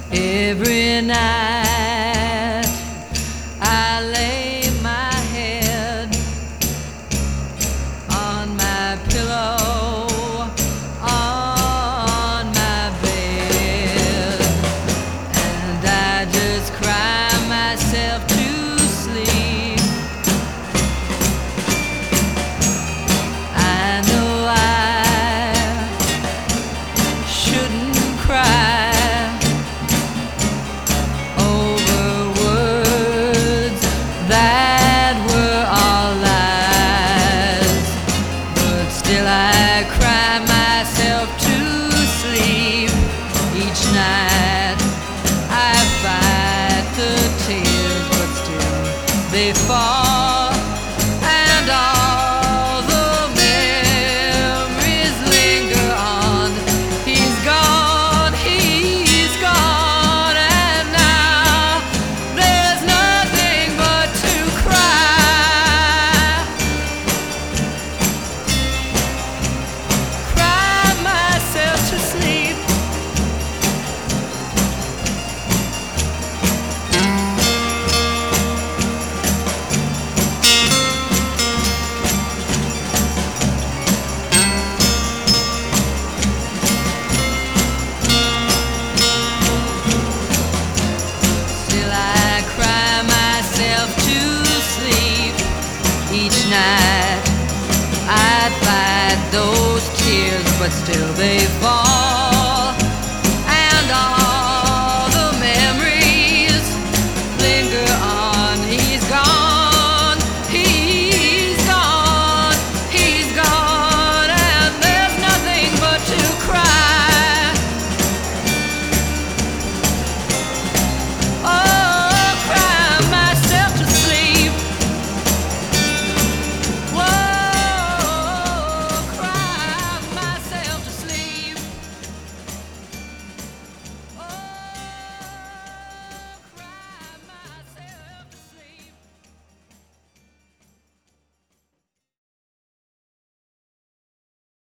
Every night I lay my head on my pillow, on my bed, and I just cry myself to sleep. I know I shouldn't cry that were all lies, but still I cry myself to sleep. Each night I fight the tears, but still they fall, and all the memories linger on. He's gone, he's gone, and now there's nothing but to cry myself to sleep. Still I cry myself to sleep. Each night I fight those tears, but still they fall.